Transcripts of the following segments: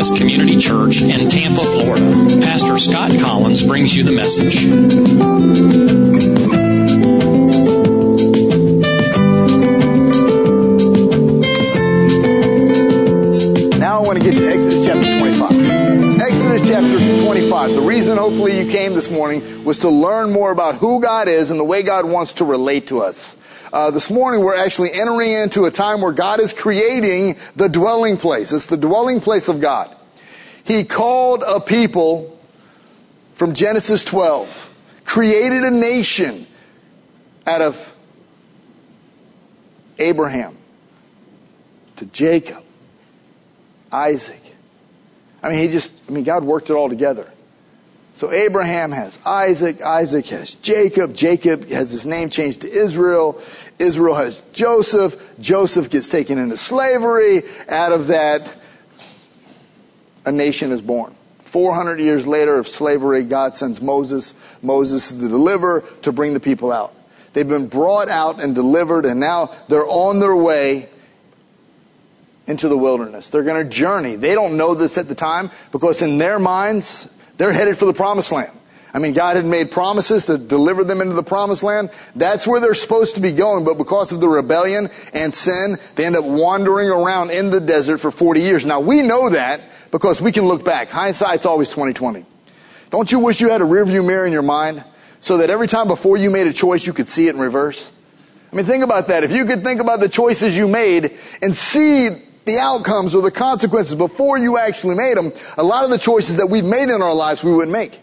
Baptist Community Church in Tampa, Florida. Pastor Scott Collins brings you the message. Now I want to get to Exodus chapter 25. Exodus chapter 25. The reason hopefully you came this morning was to learn more about who God is and the way God wants to relate to us. This morning we're actually entering into a time where God is creating the dwelling place. It's the dwelling place of God. He called a people from Genesis 12, created a nation out of Abraham to Jacob, Isaac. God worked it all together. So Abraham has Isaac, Isaac has Jacob, Jacob has his name changed to Israel, Israel has Joseph, Joseph gets taken into slavery, out of that a nation is born. 400 years later of slavery, God sends Moses. Moses is the deliverer to bring the people out. They've been brought out and delivered, and now they're on their way into the wilderness. They're going to journey. They don't know this at the time because in their minds, they're headed for the promised land. God had made promises to deliver them into the promised land. That's where they're supposed to be going, but because of the rebellion and sin, they end up wandering around in the desert for 40 years. Now, we know that because we can look back. Hindsight's always 20/20. Don't you wish you had a rearview mirror in your mind so that every time before you made a choice, you could see it in reverse? Think about that. If you could think about the choices you made and see the outcomes or the consequences before you actually made them, a lot of the choices that we've made in our lives we wouldn't make.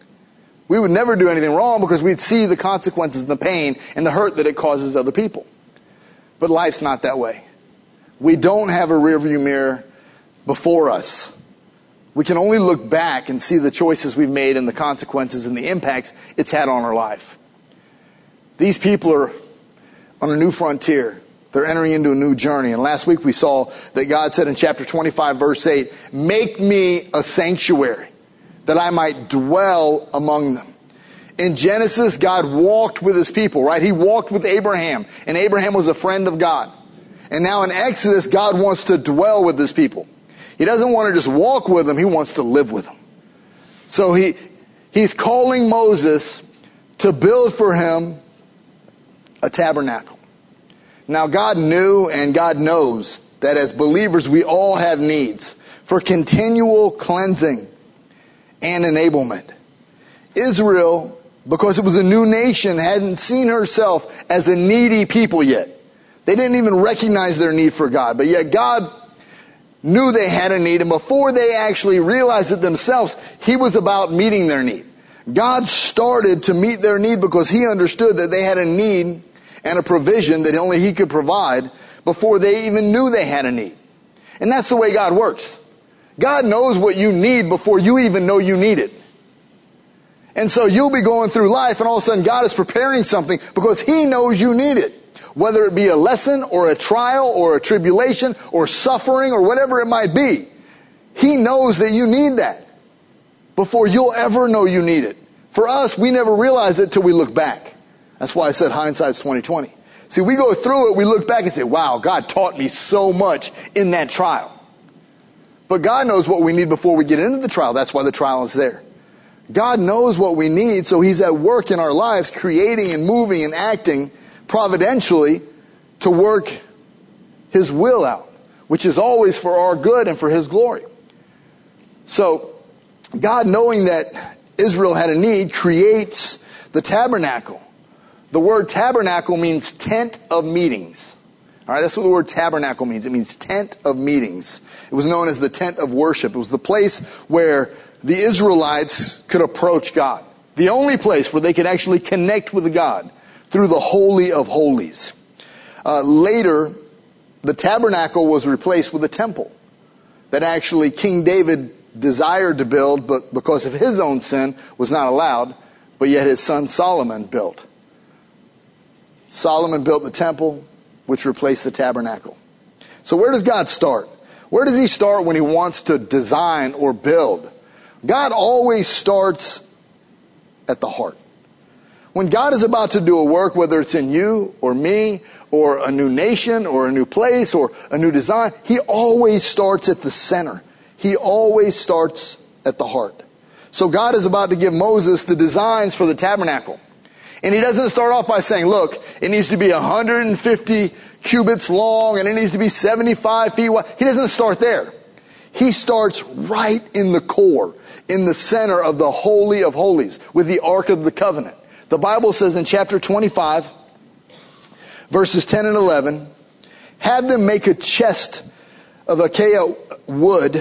We would never do anything wrong because we'd see the consequences and the pain and the hurt that it causes other people. But life's not that way. We don't have a rearview mirror before us. We can only look back and see the choices we've made and the consequences and the impacts it's had on our life. These people are on a new frontier. They're entering into a new journey. And last week we saw that God said in chapter 25, verse 8, "Make me a sanctuary, that I might dwell among them." In Genesis, God walked with his people, right? He walked with Abraham, and Abraham was a friend of God. And now in Exodus, God wants to dwell with his people. He doesn't want to just walk with them, he wants to live with them. So he's calling Moses to build for him a tabernacle. Now God knew and God knows that as believers we all have needs for continual cleansing and enablement. Israel, because it was a new nation, hadn't seen herself as a needy people yet. They didn't even recognize their need for God, but yet God knew they had a need, and before they actually realized it themselves, he was about meeting their need. God started to meet their need because he understood that they had a need and a provision that only he could provide before they even knew they had a need. And that's the way God works. God knows what you need before you even know you need it. And so you'll be going through life and all of a sudden God is preparing something because he knows you need it. Whether it be a lesson or a trial or a tribulation or suffering or whatever it might be. He knows that you need that before you'll ever know you need it. For us, we never realize it till we look back. That's why I said hindsight's 20/20. See, we go through it, we look back and say, wow, God taught me so much in that trial. But God knows what we need before we get into the trial. That's why the trial is there. God knows what we need, so he's at work in our lives, creating and moving and acting providentially to work his will out, which is always for our good and for his glory. So, God, knowing that Israel had a need, creates the tabernacle. The word tabernacle means tent of meetings. All right, that's what the word tabernacle means. It means tent of meetings. It was known as the tent of worship. It was the place where the Israelites could approach God. The only place where they could actually connect with God through the Holy of Holies. Later, the tabernacle was replaced with a temple that actually King David desired to build, but because of his own sin was not allowed, but yet his son Solomon built. Solomon built the temple, which replaced the tabernacle. So where does God start? Where does he start when he wants to design or build? God always starts at the heart. When God is about to do a work, whether it's in you or me or a new nation or a new place or a new design, he always starts at the center. He always starts at the heart. So God is about to give Moses the designs for the tabernacle. And he doesn't start off by saying, look, it needs to be 150 cubits long and it needs to be 75 feet wide. He doesn't start there. He starts right in the core, in the center of the Holy of Holies, with the Ark of the Covenant. The Bible says in chapter 25, verses 10 and 11, have them make a chest of acacia wood,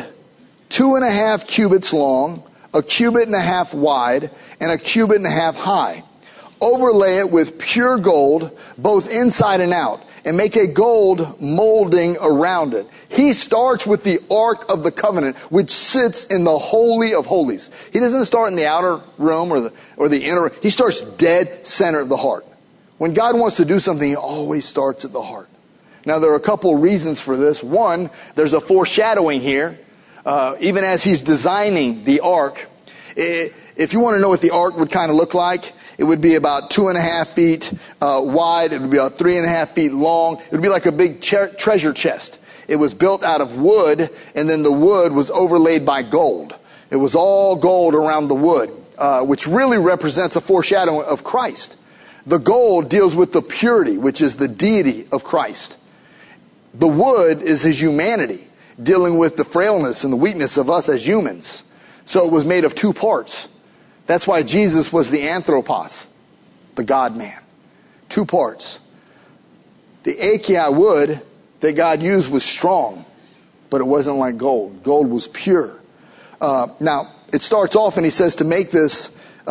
2.5 cubits long, 1.5 cubits wide, and 1.5 cubits high. Overlay it with pure gold, both inside and out, and make a gold molding around it. He starts with the Ark of the Covenant, which sits in the Holy of Holies. He doesn't start in the outer room or the inner. He starts dead center of the heart. When God wants to do something, He always starts at the heart. Now, there are a couple reasons for this. One, there's a foreshadowing here. Even as He's designing the Ark, if you want to know what the Ark would kind of look like, it would be about 2.5 feet wide. It would be about 3.5 feet long. It would be like a big treasure chest. It was built out of wood, and then the wood was overlaid by gold. It was all gold around the wood, which really represents a foreshadowing of Christ. The gold deals with the purity, which is the deity of Christ. The wood is His humanity, dealing with the frailness and the weakness of us as humans. So it was made of two parts. That's why Jesus was the anthropos, the God-man. 2 parts. The acacia wood that God used was strong, but it wasn't like gold. Gold was pure. Now, it starts off and He says to make this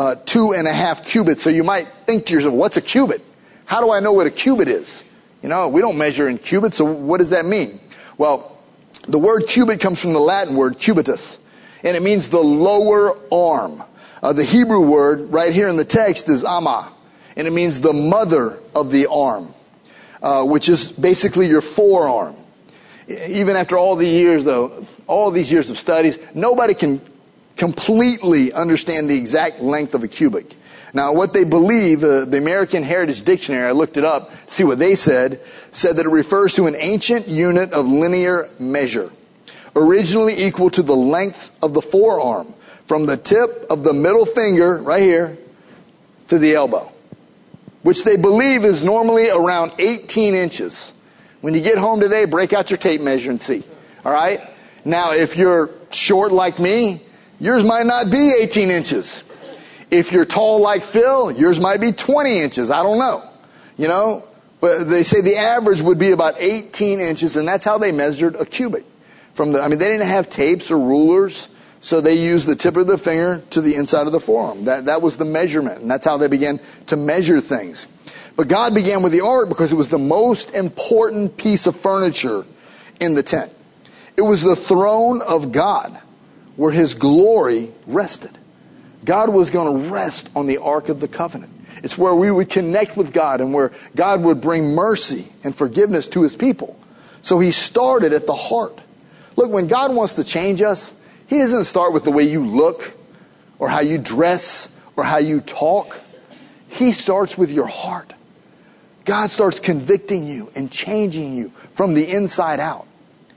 2.5 cubits. So you might think to yourself, what's a cubit? How do I know what a cubit is? You know, we don't measure in cubits, so what does that mean? Well, the word cubit comes from the Latin word cubitus, and it means the lower arm. The Hebrew word right here in the text is amma, and it means the mother of the arm, which is basically your forearm. Even after all the years, though, all these years of studies, nobody can completely understand the exact length of a cubit. Now, what they believe, the American Heritage Dictionary, I looked it up to see what they said that it refers to an ancient unit of linear measure, originally equal to the length of the forearm, from the tip of the middle finger, right here, to the elbow, which they believe is normally around 18 inches. When you get home today, break out your tape measure and see. All right? Now, if you're short like me, yours might not be 18 inches. If you're tall like Phil, yours might be 20 inches. I don't know. You know? But they say the average would be about 18 inches, and that's how they measured a cubit. They didn't have tapes or rulers. So they used the tip of the finger to the inside of the forearm. That was the measurement, and that's how they began to measure things. But God began with the ark because it was the most important piece of furniture in the tent. It was the throne of God where His glory rested. God was going to rest on the Ark of the Covenant. It's where we would connect with God and where God would bring mercy and forgiveness to His people. So He started at the heart. Look, when God wants to change us, He doesn't start with the way you look or how you dress or how you talk. He starts with your heart. God starts convicting you and changing you from the inside out.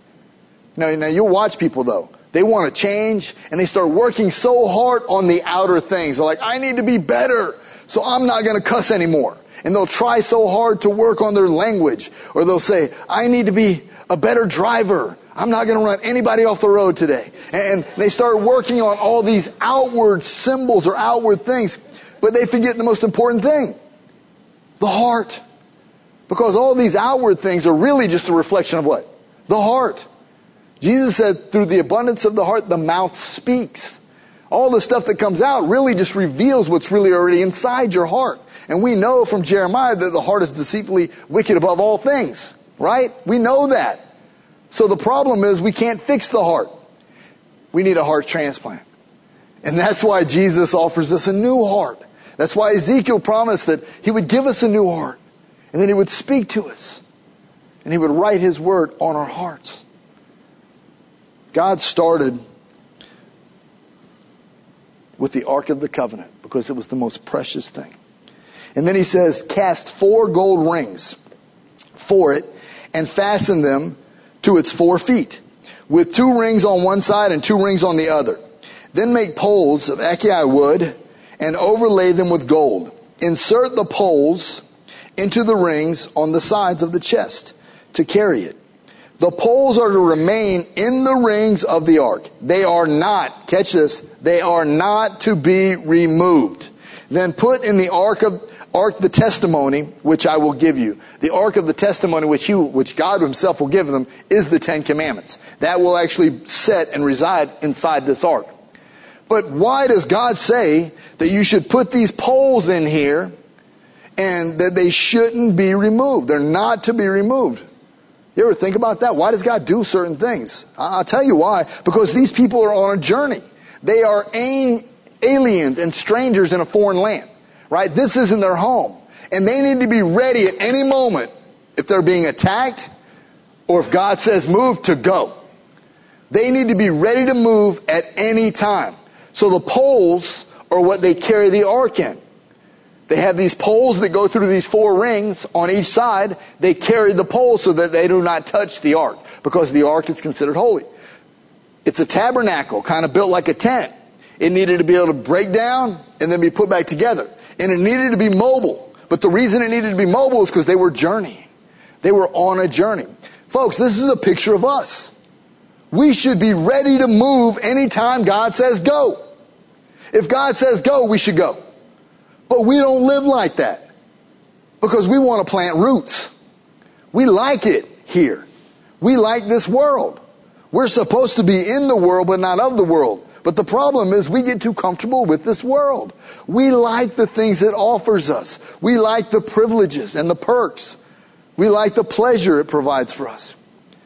Now you'll watch people, though. They want to change, and they start working so hard on the outer things. They're like, I need to be better, so I'm not going to cuss anymore. And they'll try so hard to work on their language. Or they'll say, I need to be a better driver. I'm not going to run anybody off the road today. And they start working on all these outward symbols or outward things, but they forget the most important thing, the heart. Because all these outward things are really just a reflection of what? The heart. Jesus said, through the abundance of the heart, the mouth speaks. All the stuff that comes out really just reveals what's really already inside your heart. And we know from Jeremiah that the heart is deceitfully wicked above all things. Right? We know that. So the problem is we can't fix the heart. We need a heart transplant. And that's why Jesus offers us a new heart. That's why Ezekiel promised that He would give us a new heart. And then He would speak to us. And He would write His word on our hearts. God started with the Ark of the Covenant because it was the most precious thing. And then He says, cast 4 gold rings for it and fasten them to its 4 feet. with 2 rings on one side and 2 rings on the other. Then make poles of acacia wood and overlay them with gold. Insert the poles into the rings on the sides of the chest to carry it. The poles are to remain in the rings of the ark. They are not, catch this, they are not to be removed. Then put in the ark the testimony which I will give you. The ark of the testimony which God himself will give them is the 10 Commandments. That will actually sit and reside inside this ark. But why does God say that you should put these poles in here and that they shouldn't be removed? They're not to be removed. You ever think about that? Why does God do certain things? I'll tell you why. Because these people are on a journey. They are aliens and strangers in a foreign land. Right? This isn't their home. And they need to be ready at any moment if they're being attacked or if God says move, to go. They need to be ready to move at any time. So the poles are what they carry the ark in. They have these poles that go through these 4 rings on each side. They carry the poles so that they do not touch the ark, because the ark is considered holy. It's a tabernacle, kind of built like a tent. It needed to be able to break down and then be put back together. And it needed to be mobile. But the reason it needed to be mobile is because they were journeying. They were on a journey. Folks, this is a picture of us. We should be ready to move anytime God says go. If God says go, we should go. But we don't live like that, because we want to plant roots. We like it here. We like this world. We're supposed to be in the world, but not of the world. But the problem is we get too comfortable with this world. We like the things it offers us. We like the privileges and the perks. We like the pleasure it provides for us.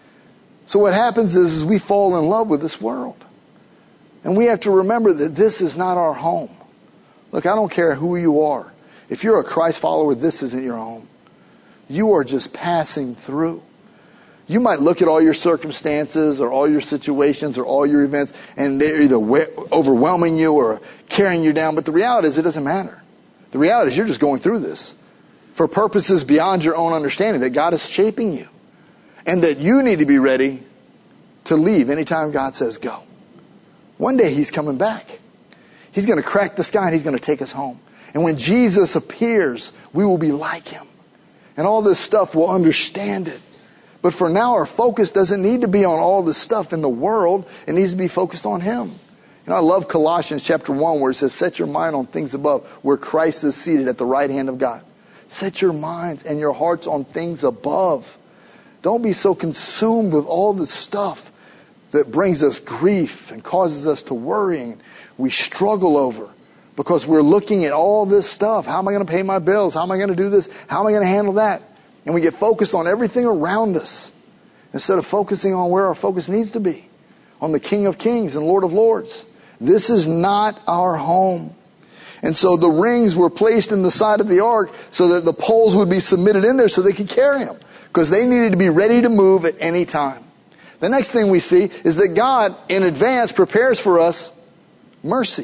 So what happens is we fall in love with this world. And we have to remember that this is not our home. Look, I don't care who you are. If you're a Christ follower, this isn't your home. You are just passing through. You might look at all your circumstances or all your situations or all your events, and they're either overwhelming you or carrying you down. But the reality is it doesn't matter. The reality is you're just going through this for purposes beyond your own understanding, that God is shaping you. And that you need to be ready to leave anytime God says go. One day He's coming back. He's going to crack the sky and He's going to take us home. And when Jesus appears, we will be like Him. And all this stuff, we'll understand it. But for now, our focus doesn't need to be on all this stuff in the world. It needs to be focused on Him. You know, I love Colossians chapter 1 where it says, set your mind on things above, where Christ is seated at the right hand of God. Set your minds and your hearts on things above. Don't be so consumed with all the stuff that brings us grief and causes us to worry and we struggle over, because we're looking at all this stuff. How am I going to pay my bills? How am I going to do this? How am I going to handle that? And we get focused on everything around us instead of focusing on where our focus needs to be, on the King of Kings and Lord of Lords. This is not our home. And so the rings were placed in the side of the ark so that the poles would be submitted in there so they could carry them, because they needed to be ready to move at any time. The next thing we see is that God in advance prepares for us mercy.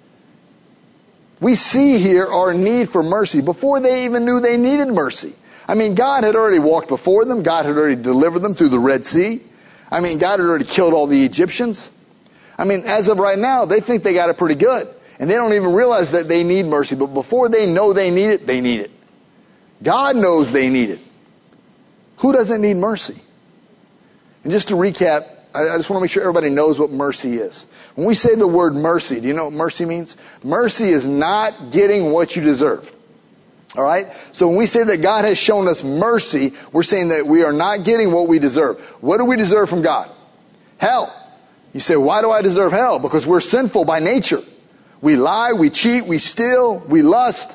We see here our need for mercy before they even knew they needed mercy. I mean, God had already walked before them. God had already delivered them through the Red Sea. I mean, God had already killed all the Egyptians. I mean, as of right now, they think they got it pretty good. And they don't even realize that they need mercy. But before they know they need it, they need it. God knows they need it. Who doesn't need mercy? And just to recap, I just want to make sure everybody knows what mercy is. When we say the word mercy, do you know what mercy means? Mercy is not getting what you deserve. All right? So when we say that God has shown us mercy, we're saying that we are not getting what we deserve. What do we deserve from God? Hell. You say, why do I deserve hell? Because we're sinful by nature. We lie, we cheat, we steal, we lust.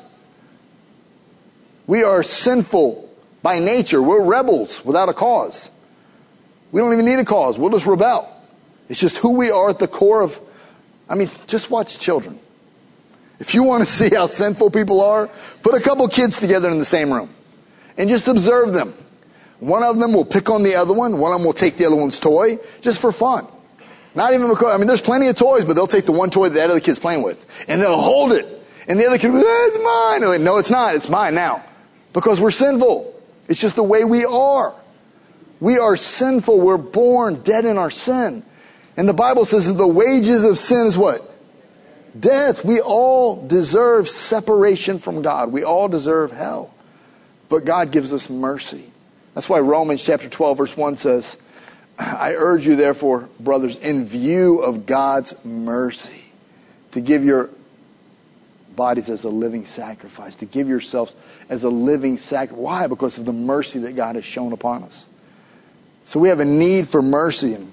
We are sinful by nature. We're rebels without a cause. We don't even need a cause. We'll just rebel. It's just who we are at the core of. I mean, just watch children. If you want to see how sinful people are, put a couple kids together in the same room and just observe them. One of them will pick on the other one. One of them will take the other one's toy just for fun. Not even because, I mean, there's plenty of toys, but they'll take the one toy that the other kid's playing with and they'll hold it. And the other kid will go, it's mine. No, it's not. It's mine now. Because we're sinful. It's just the way we are. We are sinful. We're born dead in our sin. And the Bible says that the wages of sin is what? Death. We all deserve separation from God. We all deserve hell. But God gives us mercy. That's why Romans chapter 12 verse 1 says, I urge you therefore, brothers, in view of God's mercy, to give your bodies as a living sacrifice, to give yourselves as a living sacrifice. Why? Because of the mercy that God has shown upon us. So we have a need for mercy. And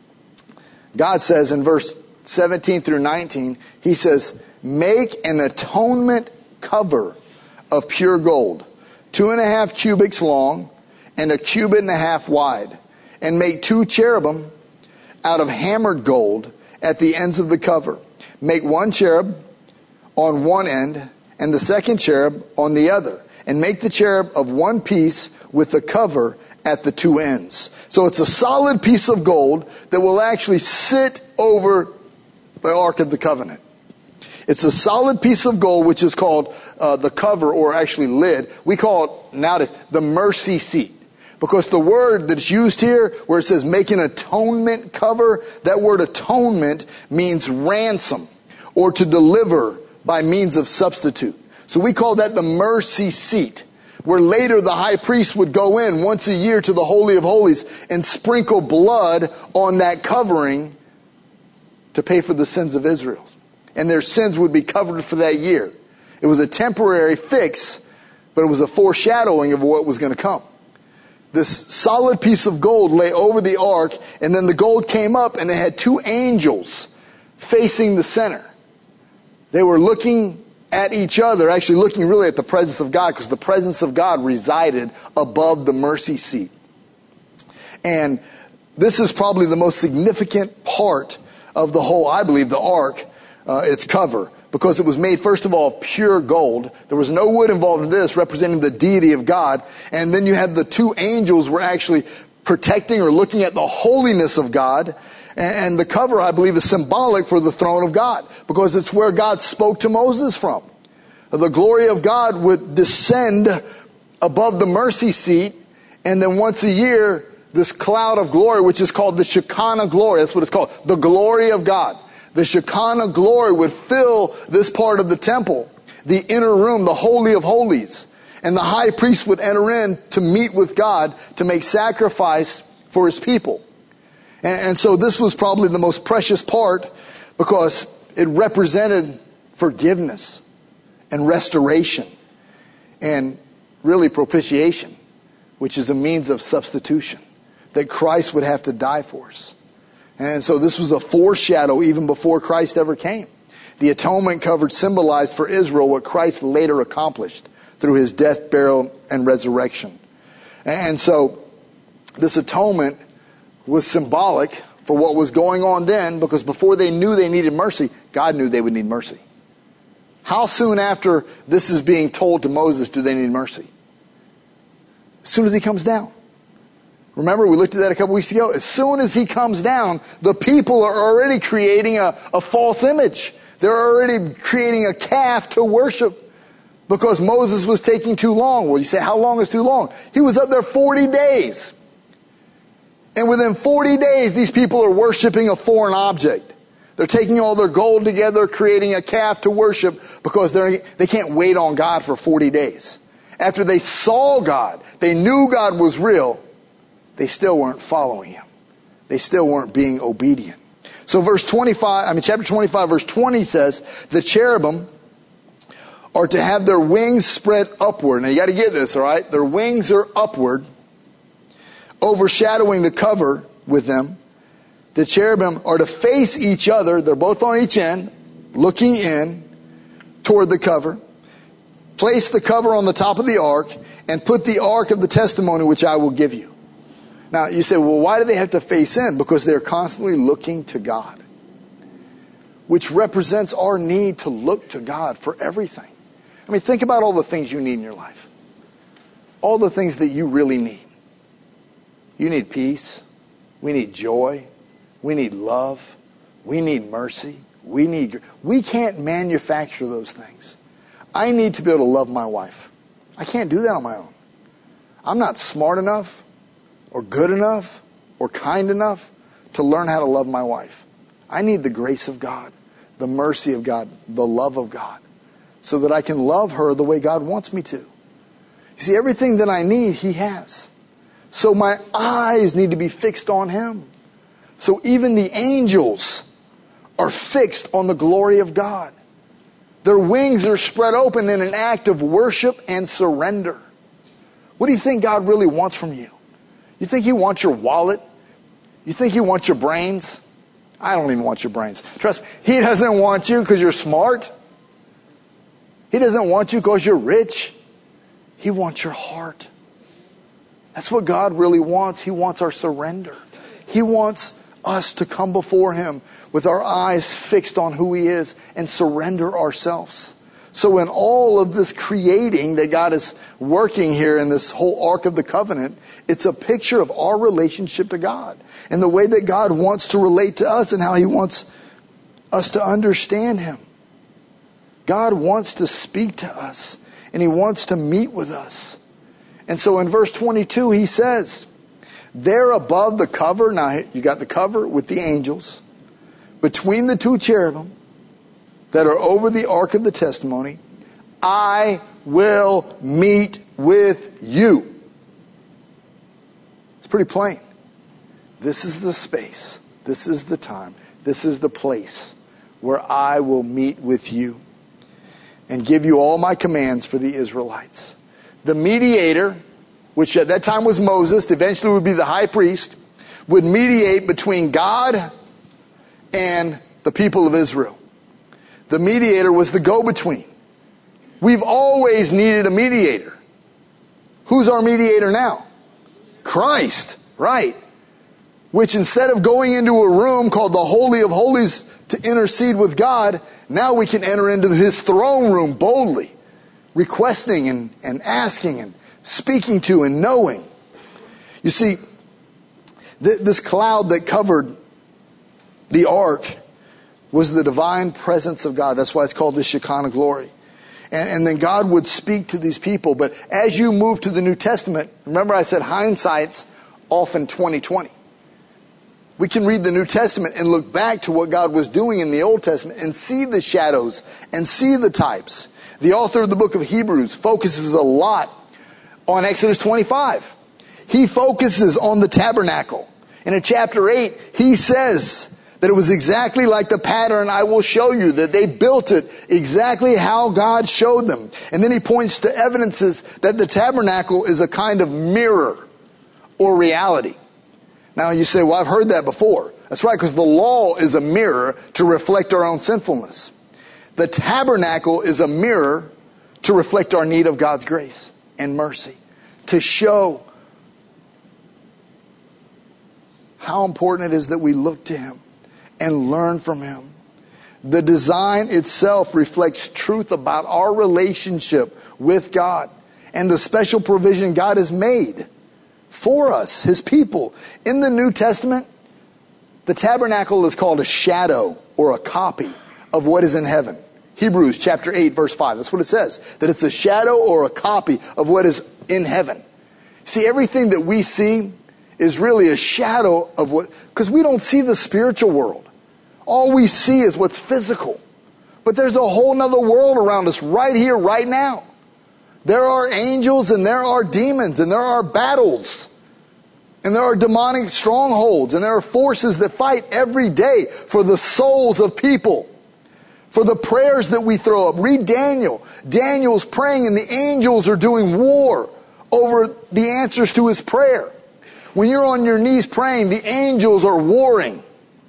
God says in verse 17 through 19, He says, make an atonement cover of pure gold, 2.5 cubits long and 1.5 cubits wide, and make 2 cherubim out of hammered gold at the ends of the cover. Make 1 cherub on one end and the second cherub on the other, and make the cherub of one piece with the cover at the 2 ends. So it's a solid piece of gold that will actually sit over the Ark of the Covenant. It's a solid piece of gold which is called the cover, or actually lid. We call it nowadays the mercy seat. Because the word that's used here, where it says make an atonement cover, that word atonement means ransom or to deliver by means of substitute. So we call that the mercy seat, where later the high priest would go in once a year to the Holy of Holies and sprinkle blood on that covering to pay for the sins of Israel. And their sins would be covered for that year. It was a temporary fix, but it was a foreshadowing of what was going to come. This solid piece of gold lay over the ark, and then the gold came up and it had 2 angels facing the center. They were looking at each other, actually looking really at the presence of God, because the presence of God resided above the mercy seat. And this is probably the most significant part of the whole, I believe, the ark, its cover, because it was made, first of all, of pure gold. There was no wood involved in this, representing the deity of God. And then you had the 2 angels were actually protecting or looking at the holiness of God. And the cover, I believe, is symbolic for the throne of God, because it's where God spoke to Moses from. The glory of God would descend above the mercy seat, and then once a year, this cloud of glory, which is called the Shekinah glory, that's what it's called, the glory of God. The Shekinah glory would fill this part of the temple, the inner room, the Holy of Holies. And the high priest would enter in to meet with God, to make sacrifice for his people. And so this was probably the most precious part, because it represented forgiveness and restoration and really propitiation, which is a means of substitution, that Christ would have to die for us. And so this was a foreshadow even before Christ ever came. The atonement cover symbolized for Israel what Christ later accomplished through his death, burial, and resurrection. And so this atonement was symbolic for what was going on then, because before they knew they needed mercy, God knew they would need mercy. How soon after this is being told to Moses do they need mercy? As soon as he comes down. Remember, we looked at that a couple weeks ago. As soon as he comes down, the people are already creating a false image. They're already creating a calf to worship because Moses was taking too long. Well, you say, how long is too long? He was up there 40 days. And within 40 days, these people are worshiping a foreign object. They're taking all their gold together, creating a calf to worship, because they can't wait on God for 40 days. After they saw God, they knew God was real, they still weren't following Him. They still weren't being obedient. So chapter 25, verse 20 says, the cherubim are to have their wings spread upward. Now you got to get this, all right? Their wings are upward, overshadowing the cover with them. The cherubim are to face each other. They're both on each end, looking in toward the cover. Place the cover on the top of the ark and put the ark of the testimony which I will give you. Now you say, well, why do they have to face in? Because they're constantly looking to God, which represents our need to look to God for everything. I mean, think about all the things you need in your life. All the things that you really need. You need peace. We need joy. We need love. We need mercy. We can't manufacture those things. I need to be able to love my wife. I can't do that on my own. I'm not smart enough or good enough or kind enough to learn how to love my wife. I need the grace of God, the mercy of God, the love of God, so that I can love her the way God wants me to. You see, everything that I need, He has. So my eyes need to be fixed on Him. So even the angels are fixed on the glory of God. Their wings are spread open in an act of worship and surrender. What do you think God really wants from you? You think He wants your wallet? You think He wants your brains? I don't even want your brains. Trust me, He doesn't want you because you're smart. He doesn't want you because you're rich. He wants your heart. That's what God really wants. He wants our surrender. He wants us to come before Him with our eyes fixed on who He is and surrender ourselves. So in all of this creating that God is working here in this whole Ark of the Covenant, it's a picture of our relationship to God and the way that God wants to relate to us and how He wants us to understand Him. God wants to speak to us and He wants to meet with us. And so in verse 22 He says, there above the cover, now you got the cover with the angels, between the two cherubim that are over the Ark of the Testimony, I will meet with you. It's pretty plain. This is the space. This is the time. This is the place where I will meet with you and give you all my commands for the Israelites. The mediator, which at that time was Moses, eventually would be the high priest, would mediate between God and the people of Israel. The mediator was the go-between. We've always needed a mediator. Who's our mediator now? Christ, right? Which instead of going into a room called the Holy of Holies to intercede with God, now we can enter into His throne room boldly, requesting and asking and speaking to and knowing. You see, this cloud that covered the ark was the divine presence of God. That's why it's called the Shekinah glory. And then God would speak to these people. But as you move to the New Testament, remember I said hindsight's often 20/20. We can read the New Testament and look back to what God was doing in the Old Testament and see the shadows and see the types. The author of the book of Hebrews focuses a lot on Exodus 25. He focuses on the tabernacle. And in chapter 8, he says that it was exactly like the pattern I will show you, that they built it exactly how God showed them. And then he points to evidences that the tabernacle is a kind of mirror or reality. Now you say, well, I've heard that before. That's right, because the law is a mirror to reflect our own sinfulness. The tabernacle is a mirror to reflect our need of God's grace and mercy, to show how important it is that we look to Him and learn from Him. The design itself reflects truth about our relationship with God and the special provision God has made for us, His people. In the New Testament, the tabernacle is called a shadow or a copy of what is in heaven. Hebrews chapter 8 verse 5. That's what it says. That it's a shadow or a copy of what is in heaven. See, everything that we see is really a shadow of what, because we don't see the spiritual world. All we see is what's physical. But there's a whole nother world around us right here, right now. There are angels and there are demons and there are battles. And there are demonic strongholds and there are forces that fight every day for the souls of people. For the prayers that we throw up. Read Daniel. Daniel's praying and the angels are doing war over the answers to his prayer. When you're on your knees praying, the angels are warring.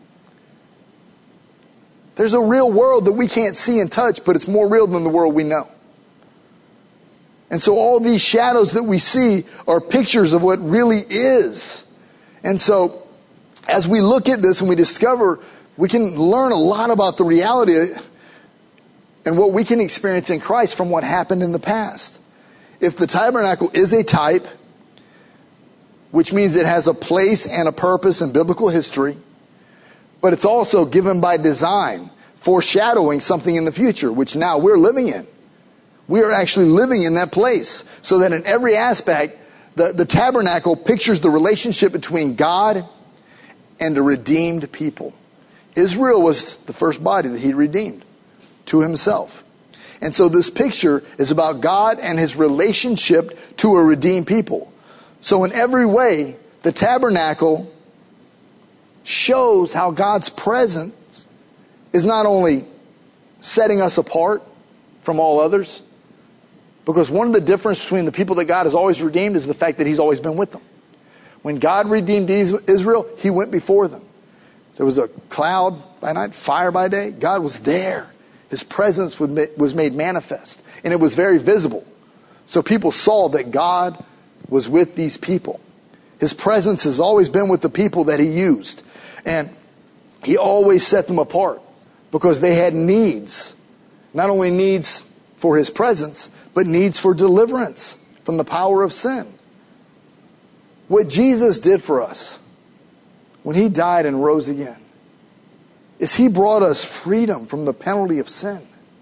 There's a real world that we can't see and touch, but it's more real than the world we know. And so all these shadows that we see are pictures of what really is. And so as we look at this and we discover, we can learn a lot about the reality and what we can experience in Christ from what happened in the past. If the tabernacle is a type, which means it has a place and a purpose in biblical history, but it's also given by design, foreshadowing something in the future, which now we're living in. We are actually living in that place, so that in every aspect, The tabernacle pictures the relationship between God and a redeemed people. Israel was the first body that he redeemed to himself. And so this picture is about God and his relationship to a redeemed people. So in every way, the tabernacle shows how God's presence is not only setting us apart from all others, because one of the differences between the people that God has always redeemed is the fact that he's always been with them. When God redeemed Israel, he went before them. There was a cloud by night, fire by day. God was there. His presence was made manifest, and it was very visible. So people saw that God was with these people. His presence has always been with the people that he used. And he always set them apart because they had needs. Not only needs for his presence, but needs for deliverance from the power of sin. What Jesus did for us when he died and rose again is he brought us freedom from the penalty of sin.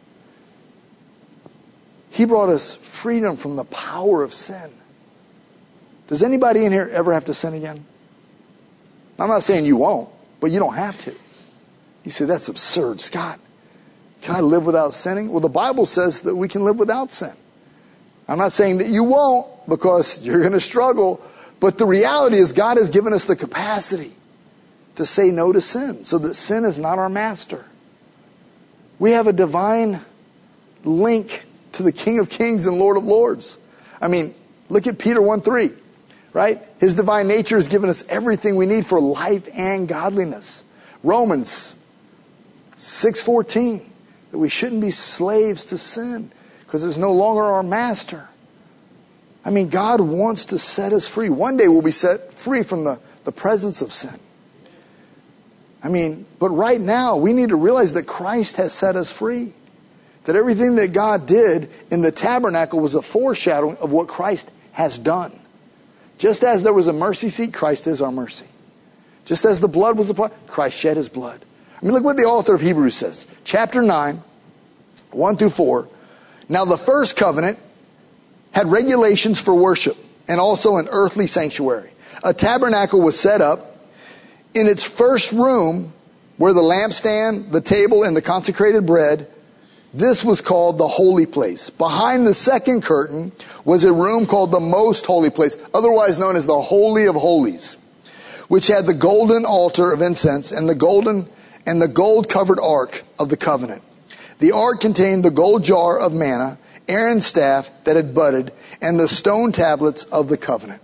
He brought us freedom from the power of sin. Does anybody in here ever have to sin again? I'm not saying you won't, but you don't have to. You say, that's absurd, Scott. Can I live without sinning? Well, the Bible says that we can live without sin. I'm not saying that you won't, because you're going to struggle. But the reality is God has given us the capacity to say no to sin, so that sin is not our master. We have a divine link to the King of Kings and Lord of Lords. I mean, look at Peter 1:3, right? His divine nature has given us everything we need for life and godliness. Romans 6:14, that we shouldn't be slaves to sin because it's no longer our master. I mean, God wants to set us free. One day we'll be set free from the presence of sin. I mean, but right now we need to realize that Christ has set us free. That everything that God did in the tabernacle was a foreshadowing of what Christ has done. Just as there was a mercy seat, Christ is our mercy. Just as the blood was applied, Christ shed his blood. I mean, look what the author of Hebrews says. Chapter 9, 1-4. Now the first covenant had regulations for worship and also an earthly sanctuary. A tabernacle was set up. In its first room, where the lampstand, the table, and the consecrated bread, this was called the holy place. Behind the second curtain was a room called the most holy place, otherwise known as the Holy of Holies, which had the golden altar of incense and the gold-covered ark of the covenant. The ark contained the gold jar of manna, Aaron's staff that had budded, and the stone tablets of the covenant.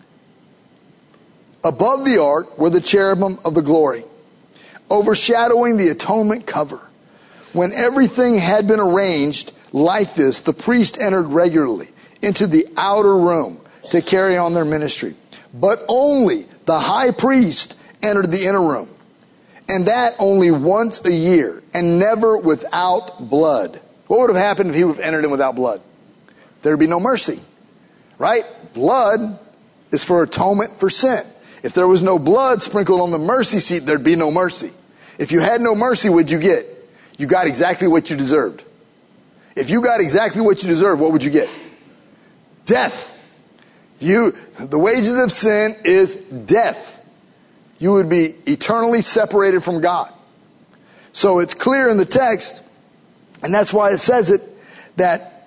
Above the ark were the cherubim of the glory, overshadowing the atonement cover. When everything had been arranged like this, the priest entered regularly into the outer room to carry on their ministry. But only the high priest entered the inner room, and that only once a year, and never without blood. What would have happened if he would have entered in without blood? There'd be no mercy, right? Blood is for atonement for sin. If there was no blood sprinkled on the mercy seat, there'd be no mercy. If you had no mercy, what'd you get? You got exactly what you deserved. If you got exactly what you deserved, what would you get? Death. The wages of sin is death. You would be eternally separated from God. So it's clear in the text, and that's why it says it, that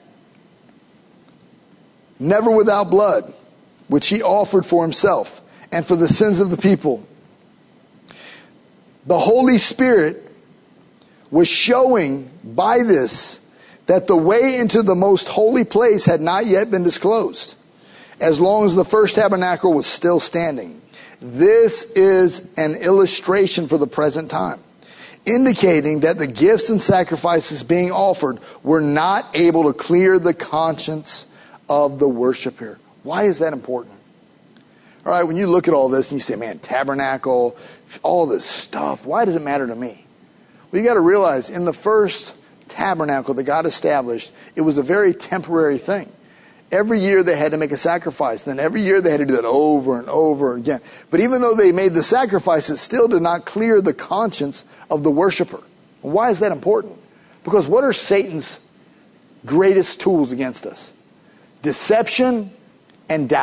never without blood, which he offered for himself and for the sins of the people. The Holy Spirit was showing by this that the way into the most holy place had not yet been disclosed, as long as the first tabernacle was still standing. This is an illustration for the present time, indicating that the gifts and sacrifices being offered were not able to clear the conscience of the worshiper. Why is that important? All right, when you look at all this and you say, man, tabernacle, all this stuff, why does it matter to me? Well, you got to realize in the first tabernacle that God established, it was a very temporary thing. Every year they had to make a sacrifice. Then every year they had to do that over and over again. But even though they made the sacrifice, it still did not clear the conscience of the worshiper. Why is that important? Because what are Satan's greatest tools against us? Deception and doubt.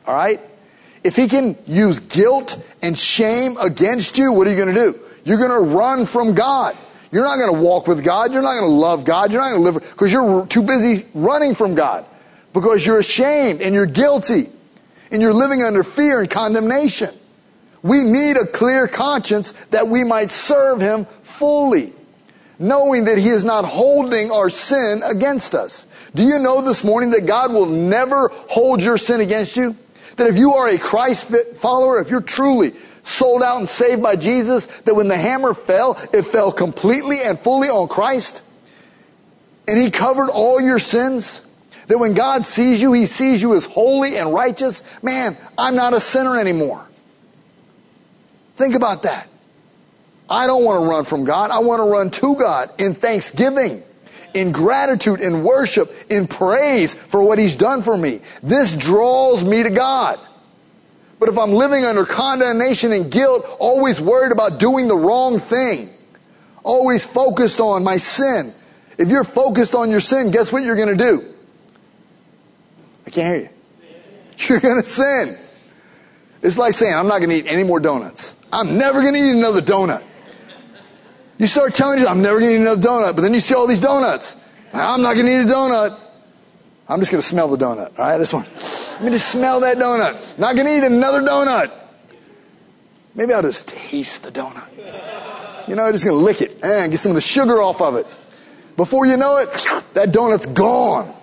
All right? If he can use guilt and shame against you, what are you going to do? You're going to run from God. You're not going to walk with God. You're not going to love God. You're not going to live because you're too busy running from God. Because you're ashamed and you're guilty. And you're living under fear and condemnation. We need a clear conscience that we might serve Him fully, knowing that He is not holding our sin against us. Do you know this morning that God will never hold your sin against you? That if you are a Christ follower, if you're truly sold out and saved by Jesus, that when the hammer fell, it fell completely and fully on Christ. And He covered all your sins. That when God sees you, He sees you as holy and righteous. Man, I'm not a sinner anymore. Think about that. I don't want to run from God. I want to run to God in thanksgiving, in gratitude, in worship, in praise for what He's done for me. This draws me to God. But if I'm living under condemnation and guilt, always worried about doing the wrong thing, always focused on my sin, if you're focused on your sin, guess what you're going to do? I can't hear you. You're going to sin. It's like saying, I'm not going to eat any more donuts. I'm never going to eat another donut. You start telling yourself, I'm never going to eat another donut, but then you see all these donuts. I'm not going to eat a donut. I'm just going to smell the donut. All right, let me just smell that donut. Not going to eat another donut. Maybe I'll just taste the donut. You know, I'm just going to lick it and get some of the sugar off of it. Before you know it, that donut's gone.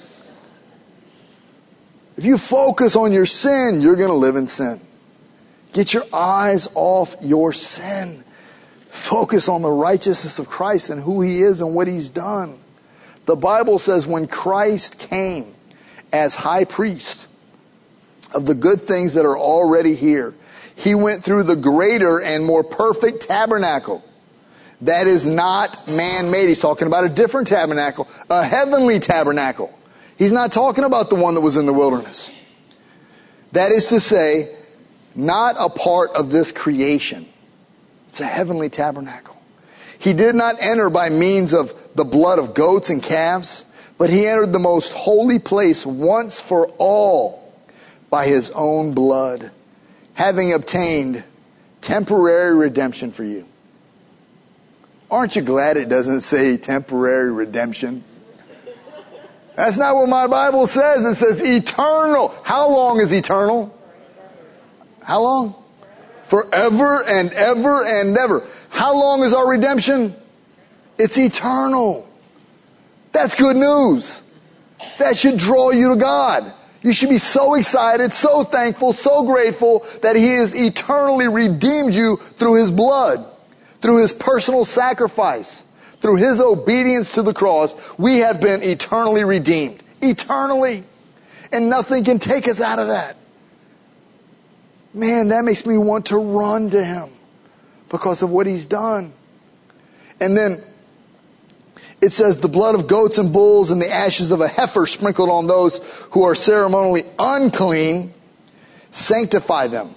If you focus on your sin, you're going to live in sin. Get your eyes off your sin. Focus on the righteousness of Christ and who He is and what He's done. The Bible says when Christ came as high priest of the good things that are already here, He went through the greater and more perfect tabernacle. That is not man-made. He's talking about a different tabernacle, a heavenly tabernacle. He's not talking about the one that was in the wilderness. That is to say, not a part of this creation. It's a heavenly tabernacle. He did not enter by means of the blood of goats and calves, but He entered the most holy place once for all by His own blood, having obtained temporary redemption for you. Aren't you glad it doesn't say temporary redemption? That's not what my Bible says. It says eternal. How long is eternal? How long? Forever and ever and ever. How long is our redemption? It's eternal. That's good news. That should draw you to God. You should be so excited, so thankful, so grateful that He has eternally redeemed you through His blood, through His personal sacrifice, through His obedience to the cross. We have been eternally redeemed. Eternally. And nothing can take us out of that. Man, that makes me want to run to Him because of what He's done. And then it says the blood of goats and bulls and the ashes of a heifer sprinkled on those who are ceremonially unclean, sanctify them.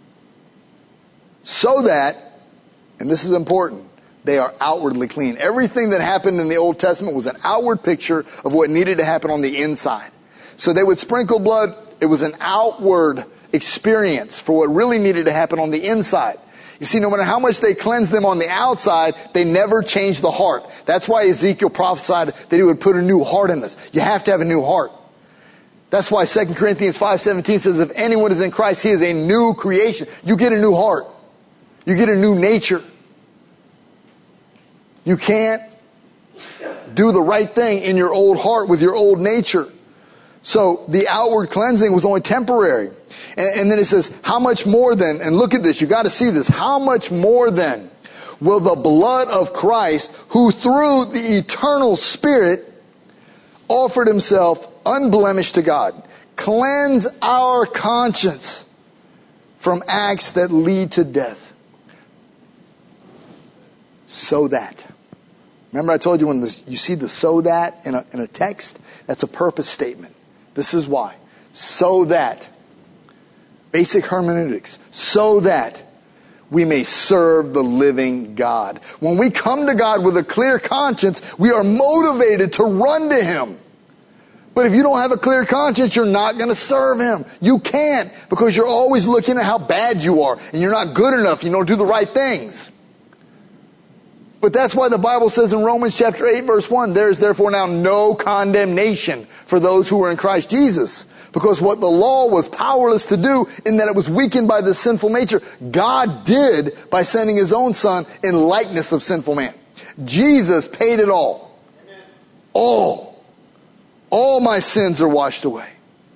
So that, and this is important, they are outwardly clean. Everything that happened in the Old Testament was an outward picture of what needed to happen on the inside. So they would sprinkle blood. It was an outward experience for what really needed to happen on the inside. You see, no matter how much they cleansed them on the outside, they never changed the heart. That's why Ezekiel prophesied that He would put a new heart in us. You have to have a new heart. That's why 2 Corinthians 5:17 says if anyone is in Christ, he is a new creation. You get a new heart. You get a new nature. You can't do the right thing in your old heart with your old nature. So the outward cleansing was only temporary. And then it says, how much more then, and look at this, you got to see this, how much more then will the blood of Christ, who through the eternal Spirit offered Himself unblemished to God, cleanse our conscience from acts that lead to death? So that. Remember I told you when you see the so that in a text, that's a purpose statement. This is why. So that. Basic hermeneutics. So that we may serve the living God. When we come to God with a clear conscience, we are motivated to run to Him But if you don't have a clear conscience, you're not going to serve Him. You can't, because you're always looking at how bad you are, and you're not good enough. You don't do the right things. But that's why the Bible says in Romans chapter 8 verse 1, there is therefore now no condemnation for those who are in Christ Jesus. Because what the law was powerless to do, in that it was weakened by the sinful nature, God did by sending His own Son in likeness of sinful man. Jesus paid it all. All. All my sins are washed away.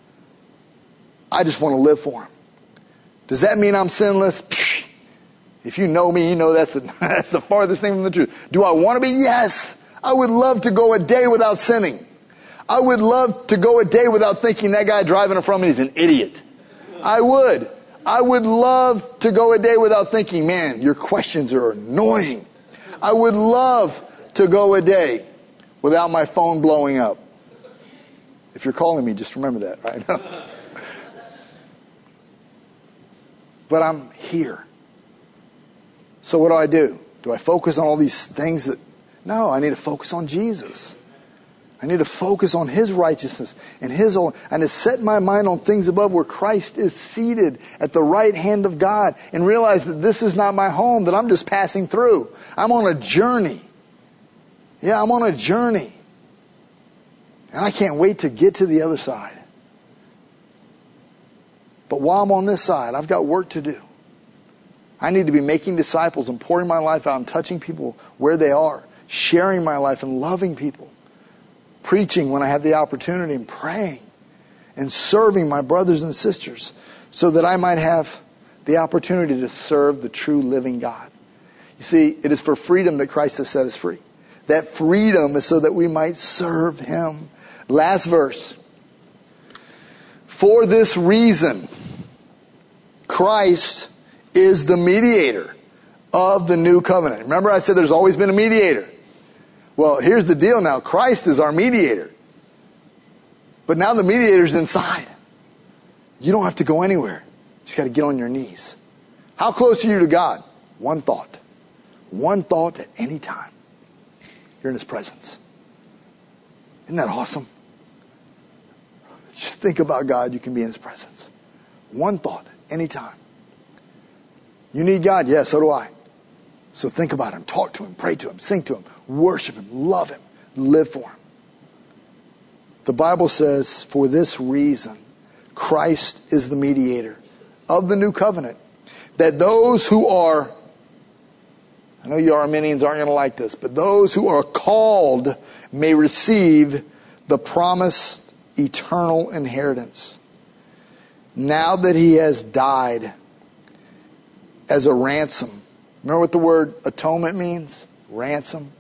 I just want to live for Him. Does that mean I'm sinless? Psh, if you know me, you know that's the farthest thing from the truth. Do I want to be? Yes. I would love to go a day without sinning. I would love to go a day without thinking that guy driving in front of me is an idiot. I would. I would love to go a day without thinking, man, your questions are annoying. I would love to go a day without my phone blowing up. If you're calling me, just remember that, right? But I'm here. So what do? Do I focus on all these things that... No, I need to focus on Jesus. I need to focus on His righteousness and His own, and to set my mind on things above where Christ is seated at the right hand of God, and realize that this is not my home, that I'm just passing through. I'm on a journey. Yeah, I'm on a journey. And I can't wait to get to the other side. But while I'm on this side, I've got work to do. I need to be making disciples and pouring my life out and touching people where they are, sharing my life and loving people, preaching when I have the opportunity, and praying and serving my brothers and sisters so that I might have the opportunity to serve the true living God. You see, it is for freedom that Christ has set us free. That freedom is so that we might serve Him. Last verse. For this reason, Christ is the mediator of the new covenant. Remember I said there's always been a mediator. Well, here's the deal now. Christ is our mediator. But now the mediator's inside. You don't have to go anywhere. You just got to get on your knees. How close are you to God? One thought. One thought at any time. You're in His presence. Isn't that awesome? Just think about God. You can be in His presence. One thought at any time. You need God? Yeah, so do I. So think about Him, talk to Him, pray to Him, sing to Him, worship Him, love Him, live for Him. The Bible says, for this reason, Christ is the mediator of the new covenant, that those who are, I know you Arminians aren't going to like this, but those who are called may receive the promised eternal inheritance. Now that He has died as a ransom. Remember what the word atonement means? Ransom.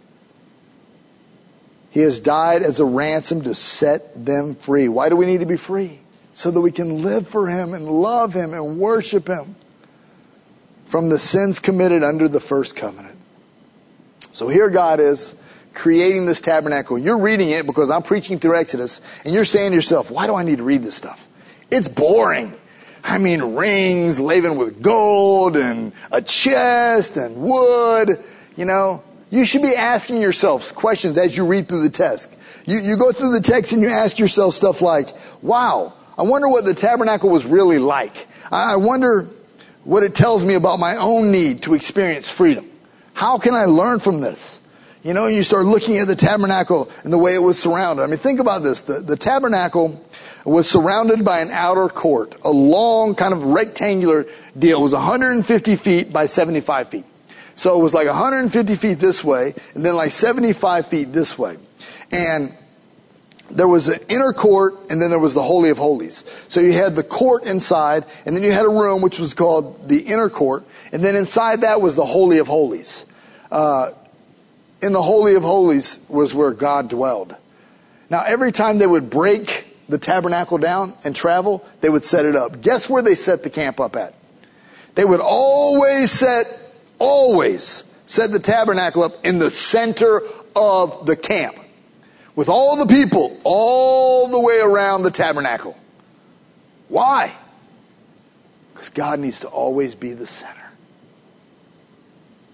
He has died as a ransom to set them free. Why do we need to be free? So that we can live for Him and love Him and worship Him from the sins committed under the first covenant. So here God is creating this tabernacle. You're reading it because I'm preaching through Exodus, and you're saying to yourself, why do I need to read this stuff? It's boring. I mean, rings laden with gold and a chest and wood. You know, you should be asking yourself questions as you read through the text. You go through the text and you ask yourself stuff like, wow, I wonder what the tabernacle was really like. I wonder what it tells me about my own need to experience freedom. How can I learn from this? You know, you start looking at the tabernacle and the way it was surrounded. I mean, think about this. The tabernacle was surrounded by an outer court, a long kind of rectangular deal. It was 150 feet by 75 feet. So it was like 150 feet this way and then like 75 feet this way. And there was an inner court and then there was the Holy of Holies. So you had the court inside and then you had a room which was called the inner court. And then inside that was the Holy of Holies. In the Holy of Holies was where God dwelled. Now every time they would break the tabernacle down and travel, they would set it up. Guess where they set the camp up at? They would always set the tabernacle up in the center of the camp. With all the people all the way around the tabernacle. Why? Because God needs to always be the center.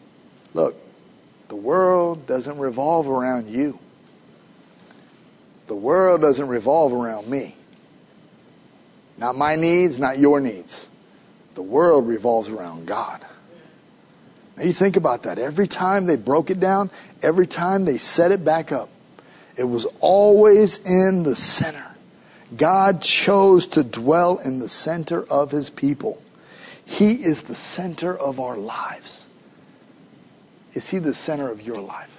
Look, the world doesn't revolve around you. the world doesn't revolve around me. Not my needs, not your needs. The world revolves around God. Now you think about that. Every time they broke it down, every time they set it back up, it was always in the center. God chose to dwell in the center of His people. He is the center of our lives. Is He the center of your life?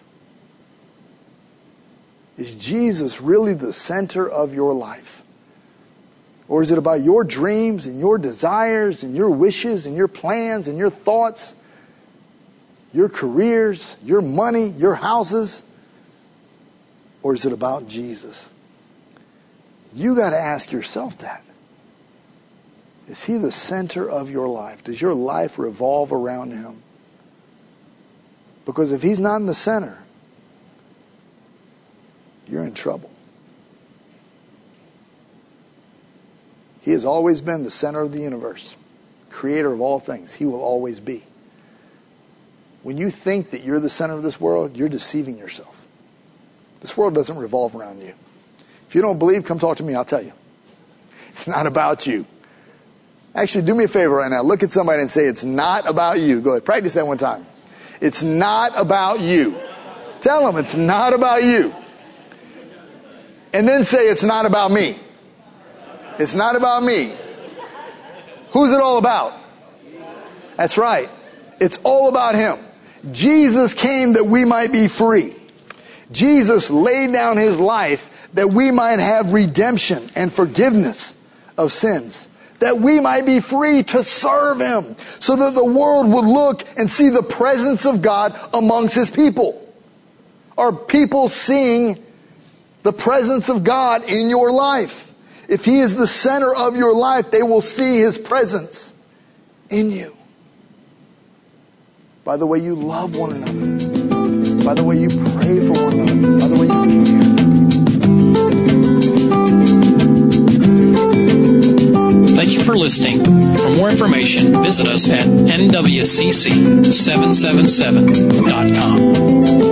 Is Jesus really the center of your life? Or is it about your dreams and your desires and your wishes and your plans and your thoughts, your careers, your money, your houses? Or is it about Jesus? You got to ask yourself that. Is He the center of your life? Does your life revolve around Him? Because if He's not in the center, you're in trouble. He has always been the center of the universe, creator of all things. He will always be. When you think that you're the center of this world, you're deceiving yourself. This world doesn't revolve around you. If you don't believe, come talk to me, I'll tell you. It's not about you. Actually, do me a favor right now. Look at somebody and say, it's not about you. Go ahead, practice that one time. It's not about you. Tell them it's not about you. And then say, it's not about me. It's not about me. Who's it all about? That's right. It's all about Him. Jesus came that we might be free. Jesus laid down His life that we might have redemption and forgiveness of sins. That we might be free to serve Him. So that the world would look and see the presence of God amongst His people. Are people seeing the presence of God in your life? If He is the center of your life, they will see His presence in you. By the way you love one another. By the way you pray for one another. By the way you care. Thank you for listening. For more information, visit us at nwcc777.com.